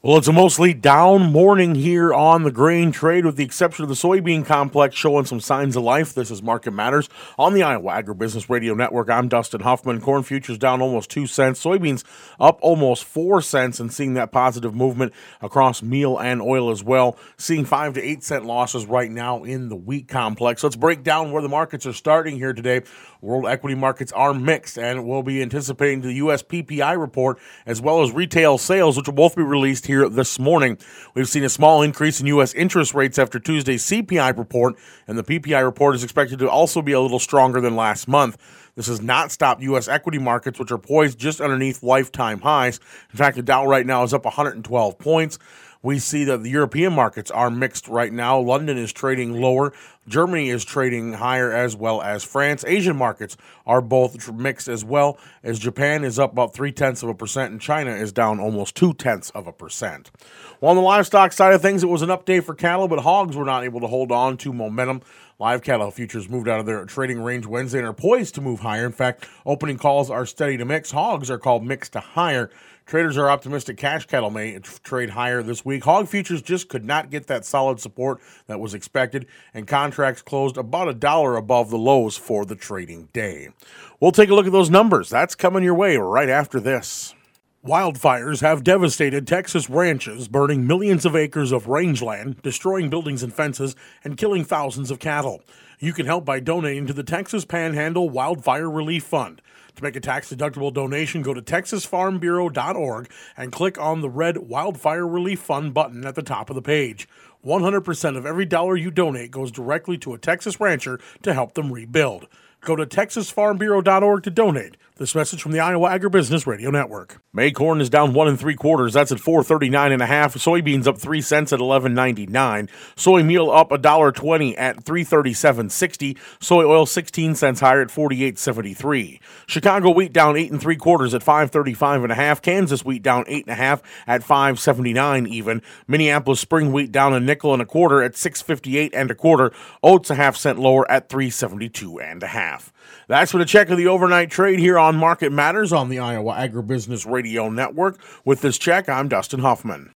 Well, it's a mostly down morning here on the grain trade, with the exception of the soybean complex showing some signs of life. This is Market Matters on the Iowa Agribusiness Radio Network. I'm Dustin Huffman. Corn futures down almost 2 cents. Soybeans up almost 4 cents, and seeing that positive movement across meal and oil as well. Seeing 5 to 8 cent losses right now in the wheat complex. Let's break down where the markets are starting here today. World equity markets are mixed, and we'll be anticipating the U.S. PPI report as well as retail sales, which will both be released here this morning. We've seen a small increase in U.S. interest rates after Tuesday's CPI report, and the PPI report is expected to also be a little stronger than last month. This has not stopped U.S. equity markets, which are poised just underneath lifetime highs. In fact, the Dow right now is up 112 points. We see that the European markets are mixed right now. London is trading lower. Germany is trading higher, as well as France. Asian markets are both mixed as well, as Japan is up about 0.3%, and China is down almost 0.2%. Well, on the livestock side of things, it was an up day for cattle, but hogs were not able to hold on to momentum. Live cattle futures moved out of their trading range Wednesday and are poised to move higher. In fact, opening calls are steady to mix. Hogs are called mixed to higher. Traders are optimistic cash cattle may trade higher this week. Hog futures just could not get that solid support that was expected, and contracts closed about $1 above the lows for the trading day. We'll take a look at those numbers. That's coming your way right after this. Wildfires have devastated Texas ranches, burning millions of acres of rangeland, destroying buildings and fences, and killing thousands of cattle. You can help by donating to the Texas Panhandle Wildfire Relief Fund. To make a tax-deductible donation, go to TexasFarmBureau.org and click on the red Wildfire Relief Fund button at the top of the page. 100% of every dollar you donate goes directly to a Texas rancher to help them rebuild. Go to TexasFarmBureau.org to donate. This message from the Iowa Agribusiness Radio Network. May corn is down 1 3/4. That's at $4.39.5. Soybeans up 3 cents at $11.99. Soy meal up $1.20 at $3.37.60. Soy oil 16 cents higher at $48.73. Chicago wheat down 8 3/4 at $5.35.5. Kansas wheat down 8 1/2 at $5.79 even. Minneapolis spring wheat down a nickel and a quarter at $6.58 1/4. Oats a half cent lower at $3.72 1/2. That's for the check of the overnight trade here on Market Matters on the Iowa Agribusiness Radio Network. With this check, I'm Dustin Huffman.